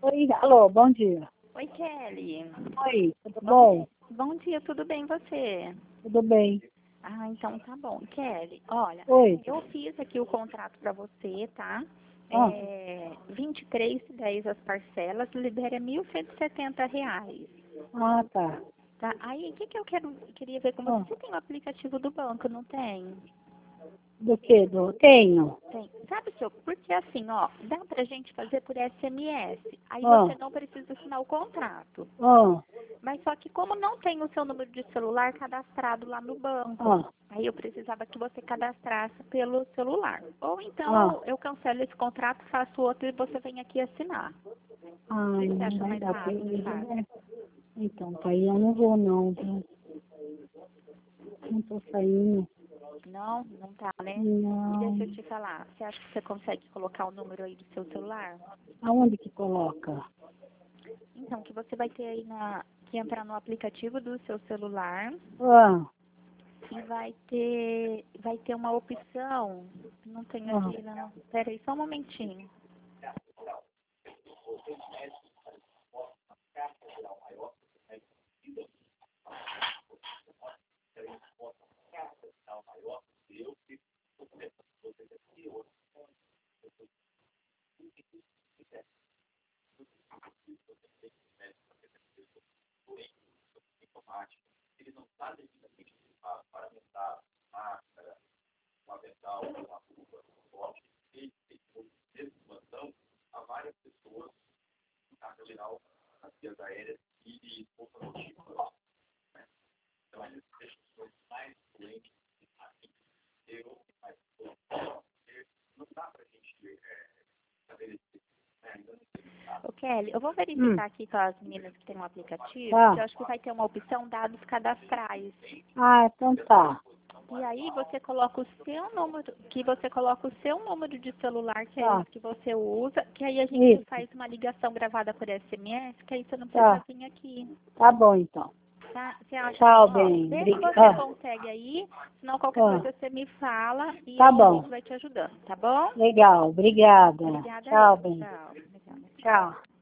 Oi, alô, bom dia. Oi, Kelly. Oi, tudo bom? Bom dia, tudo bem você? Tudo bem. Ah, então tá bom. Kelly, olha, Oi. eu fiz aqui o contrato para você, tá? Ah, 23,10 as parcelas, libera R$ 1.170, tá. tá? Aí, o que que eu queria ver com você? Ah, Você tem o aplicativo do banco, não tem? do que? Tenho. Tem. Sabe que porque assim, ó, dá pra gente fazer por SMS. Aí você Ah, não precisa assinar o contrato. ah, Mas só que como não tem o seu número de celular cadastrado lá no banco, ah, aí eu precisava que você cadastrasse pelo celular. Ou então ah. eu cancelo esse contrato, faço outro e você vem aqui assinar. O Ai, que você não acha vai mais dar pra rápido, ir, sabe? né? Então, pai, eu não vou não, viu? Não tô saindo. Não, não tá, né? E deixa eu Não. te falar, você acha que você consegue colocar o número aí do seu celular? Aonde que coloca? Então, que você vai ter aí que entrar no aplicativo do seu celular Ah, e vai ter uma opção, não tem ah. aqui não, pera aí só um momentinho. Ô Kelly, eu vou Hum, verificar aqui com as meninas que tem um aplicativo, que tá. eu acho que vai ter uma opção dados cadastrais. Ah, então tá. E aí você coloca o seu número, que você coloca o seu número de celular, que é Tá. esse que você usa, que aí a gente Isso, faz uma ligação gravada por SMS, que aí você não precisa tá. vir aqui. Tá bom, então. Tá? Você acha Tchau, bom? Ó, bem. vê se você Obrigada. consegue aí, senão qualquer Ah, coisa você me fala e tá aí a bom. gente vai te ajudando, tá bom? Legal, obrigada. Obrigada Tchau, eu. bem. Tchau. Obrigada. Tchau.